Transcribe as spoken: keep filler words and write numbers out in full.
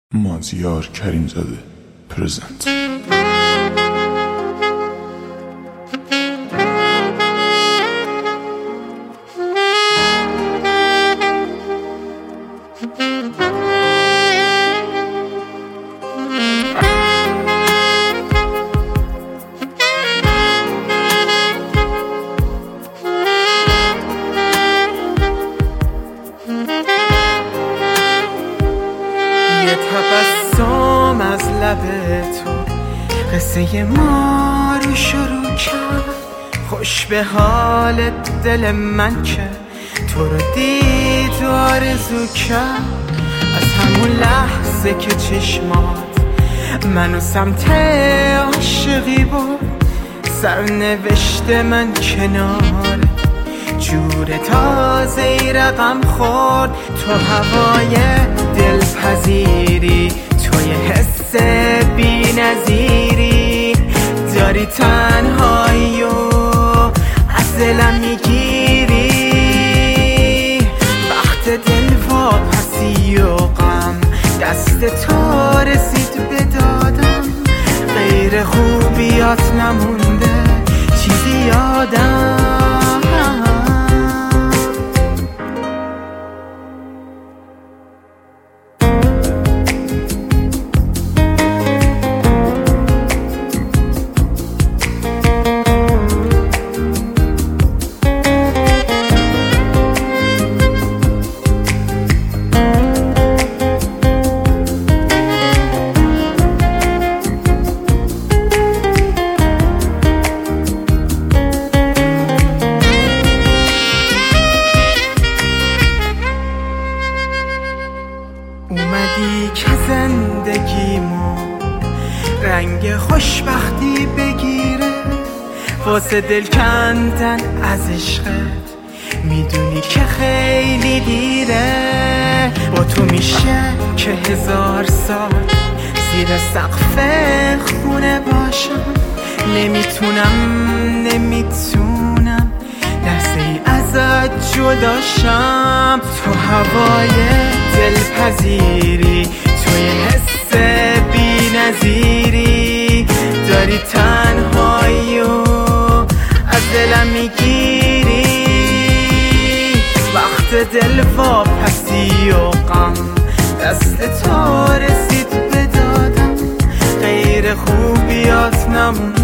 مازیار کریم زاده پرزنت. تبسم از لب تو قصه ما رو شروع کرد. خوش به حال دل من که تو رو دید و آرزو کرد. از همون لحظه که چشمات منو سمت عاشقی بود، سرنوشت من کنار جور تازه ای رقم خورد. تو هوای دلپذیری، توی حس بی نظیری، داری تنهایی و از دلم میگیری. وقت دل واپسی و غم دست تو رسید به دادم. غیر خوبیات نمونده چیزی یادم. اومدی که زندگیمو رنگ خوشبختی بگیره، واسه دل کندن از عشقت میدونی که خیلی دیره. با تو میشه که هزار سال زیر سقف خونه باشم. نمیتونم نمیتونم لحظه ای ازت جداشم. تو هوای دلپذیری، توی حس بی نظیری، داری تنهایی و از دلم میگیری. وقت دل واپسی و غم دست تو رسید به دادم. غیر خوبیات نمون